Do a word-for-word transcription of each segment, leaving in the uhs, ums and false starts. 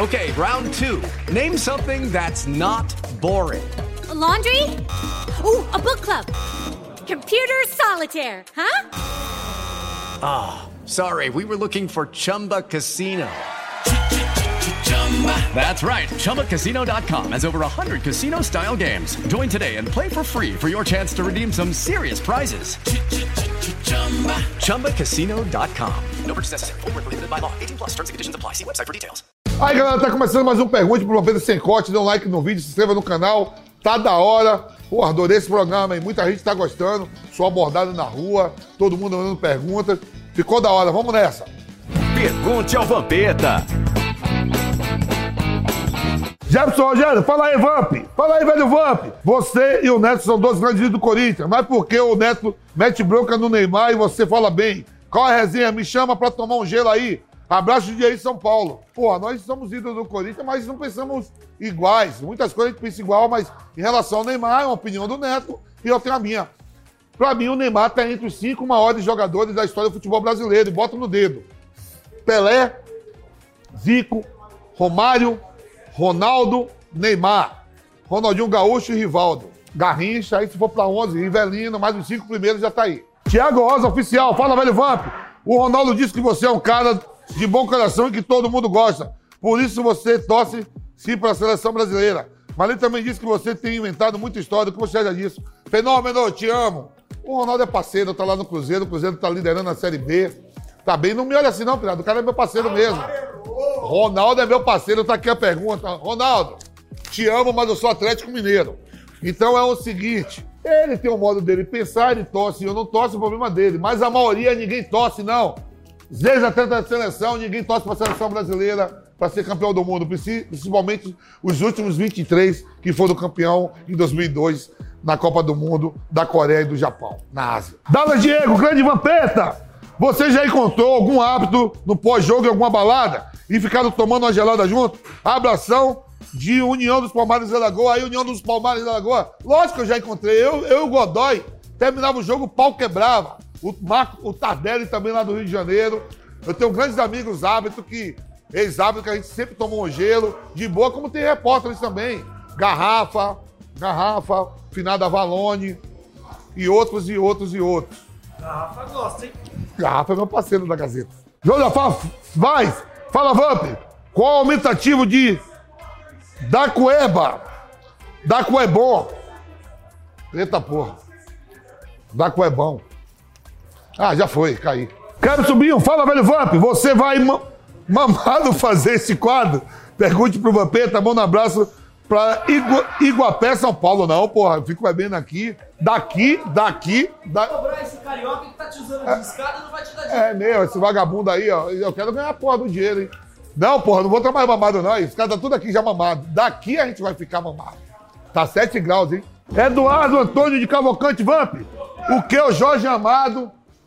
Okay, round two. Name something that's not boring. A laundry? Ooh, a book club. Computer solitaire, huh? Ah, oh, sorry, we were looking for Chumba Casino. That's right, Chumba Casino dot com has over one hundred casino-style games. Join today and play for free for your chance to redeem some serious prizes. Chumba Casino dot com. No purchase necessary. Void where prohibited by law. eighteen plus terms and conditions apply. See website for details. Aí, galera, tá começando mais um Pergunte pro Vampeta Sem Corte. Dê um like no vídeo, se inscreva no canal. Tá da hora. Pô, adorei esse programa, hein? Muita gente tá gostando. Sou abordado na rua, todo mundo mandando perguntas. Ficou da hora. Vamos nessa. Pergunte ao Vampeta. Jefferson Rogério, fala aí, Vamp. Fala aí, velho Vamp. Você e o Neto são dois grandes líderes do Corinthians. Mas por que o Neto mete bronca no Neymar e você fala bem? Qual a resenha? Me chama pra tomar um gelo aí. Abraço de aí, São Paulo. Pô, nós somos ídolos do Corinthians, mas não pensamos iguais. Muitas coisas a gente pensa igual, mas em relação ao Neymar, é uma opinião do Neto e eu tenho a minha. Pra mim, o Neymar tá entre os cinco maiores jogadores da história do futebol brasileiro. E bota no dedo. Pelé, Zico, Romário, Ronaldo, Neymar, Ronaldinho Gaúcho e Rivaldo. Garrincha, aí se for pra onze, Rivelino, mais os cinco primeiros já tá aí. Thiago Rosa, oficial. Fala, velho Vamp. O Ronaldo disse que você é um cara de bom coração e que todo mundo gosta. Por isso você torce sim para a seleção brasileira. Mas ele também disse que você tem inventado muita história. O que você acha disso? Fenômeno, te amo. O Ronaldo é parceiro, tá lá no Cruzeiro. O Cruzeiro tá liderando a Série B. Tá bem, não me olha assim não, pirata. O cara é meu parceiro mesmo. Ronaldo é meu parceiro, tá aqui a pergunta. Ronaldo, te amo, mas eu sou Atlético Mineiro. Então é o seguinte, ele tem um modo dele pensar, ele torce, eu não torço, o problema dele. Mas a maioria, ninguém torce, não. Os ex-atletas da seleção, ninguém torce pra seleção brasileira para ser campeão do mundo. Principalmente os últimos vinte e três que foram campeão em dois mil e dois na Copa do Mundo da Coreia e do Japão, na Ásia. Dallas Diego, grande Vampeta! Você já encontrou algum hábito no pós-jogo em alguma balada e ficaram tomando uma gelada junto? Abração de União dos Palmares da Lagoa. Aí, União dos Palmares da Lagoa. Lógico que eu já encontrei. Eu, eu e o Godoy, terminava o jogo, o pau quebrava. O Marco, o Tardelli também lá do Rio de Janeiro. Eu tenho grandes amigos hábitos que, ex-hábitos que a gente sempre tomou um gelo. De boa, como tem repórteres também. Garrafa, Garrafa, Finada Valone e outros, e outros, e outros. Garrafa gosta, hein? Garrafa é meu parceiro da Gazeta. Josafá, vai! Fala, Vamp! Qual o aumentativo de Dacueba? Dacuebom. Eita porra. Dacuebão. Ah, já foi, caí. Quero subir um. Fala, velho Vamp. Você vai ma mamado fazer esse quadro? Pergunte pro Vampeta. Manda um abraço pra Igu Iguapé, São Paulo. Não, porra. Eu fico bebendo aqui. Daqui, daqui. Da... Cobrar esse carioca que tá te usando de escada não vai te dar dinheiro. É meu, esse vagabundo aí, ó. Eu quero ganhar a porra do dinheiro, hein? Não, porra, não vou trabalhar mamado, não. Esse cara tá tudo aqui já mamado. Daqui a gente vai ficar mamado. Tá sete graus, hein? Eduardo Antônio de Cavalcante, Vamp. O que o Jorge Amado...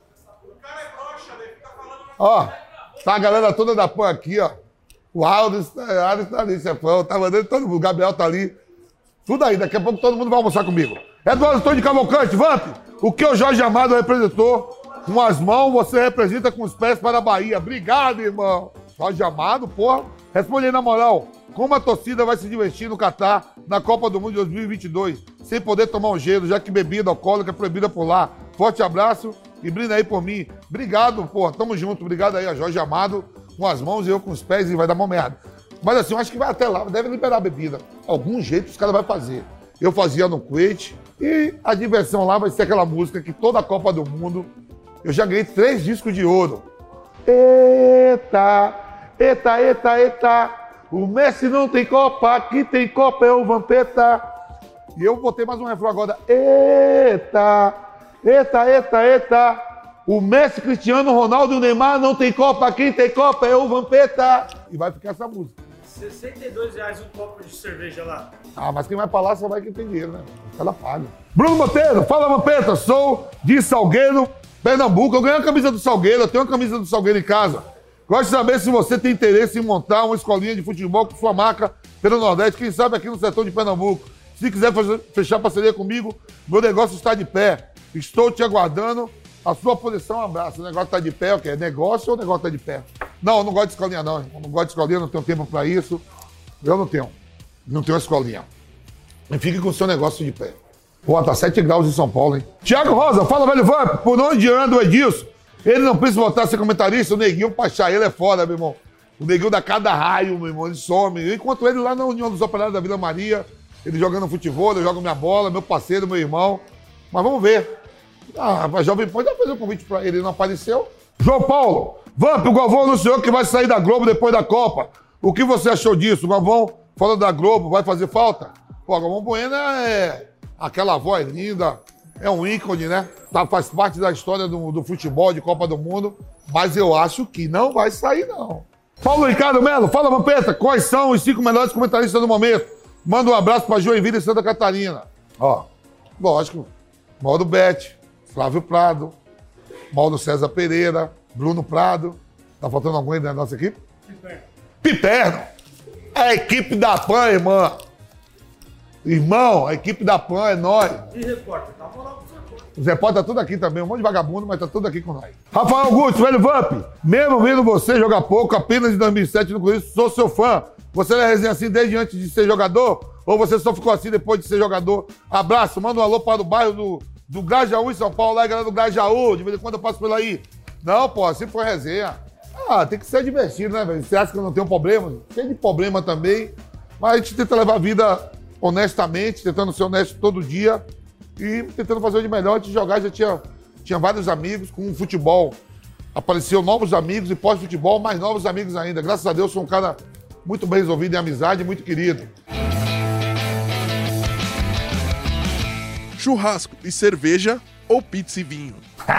Ó, tá a galera toda da P A N aqui, ó. O Aldo tá ali, chefão. Tá mandando todo mundo. O Gabriel tá ali. Tudo aí. Daqui a pouco todo mundo vai almoçar comigo. Eduardo Antônio de Cavalcante, Vamp. O que o Jorge Amado representou com as mãos, você representa com os pés para a Bahia. Obrigado, irmão. Jorge Amado, porra. Responde aí na moral. Como a torcida vai se divertir no Catar na Copa do Mundo de dois mil e vinte e dois, sem poder tomar um gelo, já que bebida alcoólica é proibida por lá. Forte abraço e brinda aí por mim. Obrigado, porra. Tamo junto. Obrigado aí a Jorge Amado com as mãos e eu com os pés e vai dar uma merda. Mas assim, eu acho que vai até lá. Deve liberar a bebida. Algum jeito os caras vão fazer. Eu fazia no Kuwait e a diversão lá vai ser aquela música que toda a Copa do Mundo eu já ganhei três discos de ouro. Eita, eita, eita, eita. O Messi não tem Copa, quem tem Copa é o Vampeta. E eu botei mais um refrão agora. Eita, eita, eita, eita. O Messi, Cristiano Ronaldo e o Neymar não tem Copa, quem tem Copa é o Vampeta. E vai ficar essa música. sessenta e dois reais um copo de cerveja lá. Ah, mas quem vai pra lá só vai quem tem dinheiro, né? Ela paga. Bruno Monteiro, fala Vampeta, sou de Salgueiro, Pernambuco. Eu ganhei a camisa do Salgueiro, eu tenho uma camisa do Salgueiro em casa. Gosto de saber se você tem interesse em montar uma escolinha de futebol com sua marca pelo Nordeste, quem sabe aqui no setor de Pernambuco. Se quiser fazer, fechar parceria comigo, meu negócio está de pé. Estou te aguardando. A sua posição, um abraço. O negócio está de pé, o quê? É negócio ou o negócio está de pé? Não, eu não gosto de escolinha, não. Eu não gosto de escolinha, não tenho tempo pra isso. Eu não tenho. Não tenho escolinha. E fique com o seu negócio de pé. Pô, tá sete graus em São Paulo, hein? Tiago Rosa, fala, velho Vamp. Por onde anda o Edilson? Ele não precisa voltar a ser comentarista. O Neguinho Pachá, ele é foda, meu irmão. O Neguinho dá cada raio, meu irmão. Ele some. Enquanto ele lá na União dos Operários da Vila Maria, ele jogando futebol, eu jogo minha bola, meu parceiro, meu irmão. Mas vamos ver. Ah, a Jovem Pan já fez um convite pra ele, ele não apareceu. João Paulo, Vamp, o Galvão anunciou que vai sair da Globo depois da Copa. O que você achou disso? O Galvão, falando da Globo, vai fazer falta? Pô, o Galvão Bueno é aquela voz linda, é um ícone, né? Tá, faz parte da história do, do futebol, de Copa do Mundo, mas eu acho que não vai sair, não. Paulo Ricardo Melo, fala, Vampeta, quais são os cinco melhores comentaristas do momento? Manda um abraço pra Joinville e Santa Catarina. Ó, lógico, Mauro Betti, Flávio Prado, Mauro César Pereira, Bruno Prado. Tá faltando alguém da nossa equipe? Piperno. Piperno. É a equipe da Pan, irmã. Irmão, a equipe da Pan é nós. E repórter, tá falando com o repórter. Os repórteres tá tudo aqui também, um monte de vagabundo, mas tá tudo aqui com nós. Rafael Augusto, velho Vamp, mesmo vendo você jogar pouco, apenas em dois mil e sete no Corinthians, sou seu fã. Você é resenha assim desde antes de ser jogador? Ou você só ficou assim depois de ser jogador? Abraço, manda um alô para o bairro do, do Grajaú em São Paulo, lá, galera do Grajaú, de vez em quando eu passo por aí. Não, pô, assim foi resenha. Ah, tem que ser divertido, né, velho? Você acha que eu não tenho problema? Tem de problema também, mas a gente tenta levar a vida honestamente, tentando ser honesto todo dia e tentando fazer o de melhor. Antes de jogar, já tinha, tinha vários amigos com o futebol. Apareceu novos amigos e pós-futebol, mais novos amigos ainda. Graças a Deus, sou um cara muito bem resolvido em amizade, muito querido. Churrasco e cerveja ou pizza e vinho?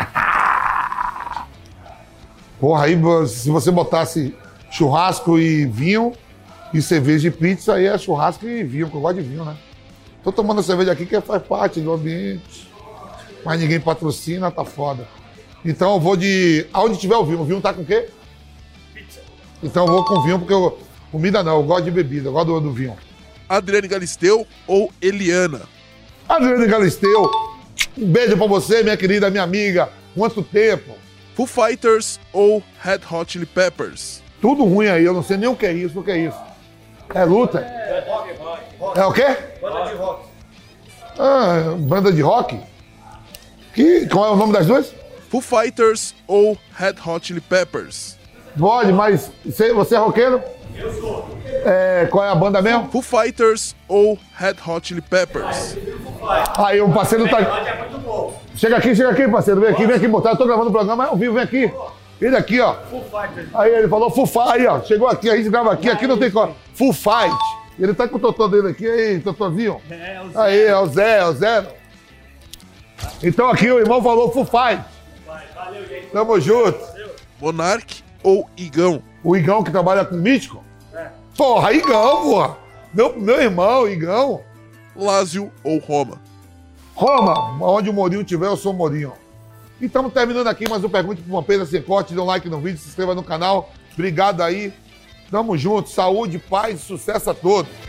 Porra, aí se você botasse churrasco e vinho e cerveja e pizza, aí é churrasco e vinho, que eu gosto de vinho, né? Tô tomando cerveja aqui que faz parte do ambiente, mas ninguém patrocina, tá foda. Então eu vou de... Aonde tiver o vinho, o vinho tá com o quê? Pizza. Então eu vou com vinho, porque eu... comida não, eu gosto de bebida, eu gosto do, do vinho. Adriane Galisteu ou Eliana? Adriane Galisteu, um beijo pra você, minha querida, minha amiga. Quanto tempo? Foo Fighters ou Red Hot Chili Peppers? Tudo ruim aí, eu não sei nem o que é isso, o que é isso. É luta? É rock, rock, rock. É o quê? Banda de rock. Ah, banda de rock? Que, qual é o nome das duas? Foo Fighters ou Red Hot Chili Peppers? Pode, mas você, você é roqueiro? Eu sou. É, qual é a banda mesmo? Foo Fighters ou Red Hot Chili Peppers? Aí o parceiro tá... Rock é muito bom. Chega aqui, chega aqui, parceiro. Vem aqui, vem aqui botar. Eu tô gravando o programa, é ao vivo, vem aqui. Ele aqui, ó. Full Fighters. Aí ele falou Full Fight, aí, ó. Chegou aqui, a gente grava aqui, aqui não tem como. Full Fight. Ele tá com o totô dele aqui, aí, totozinho. É, o Zé. Aí, é o Zé, é o Zé. Então aqui o irmão falou Full Fight. Valeu, gente. Tamo junto. Monark ou Igão? O Igão que trabalha com mítico? É. Porra, Igão, porra. Meu, meu irmão, Igão. Lázio ou Roma? Roma, onde o Mourinho tiver, eu sou o Mourinho. E estamos terminando aqui mais um Pergunte pro Vampeta Sem Corte. Dê um like no vídeo, se inscreva no canal. Obrigado aí. Tamo junto. Saúde, paz e sucesso a todos.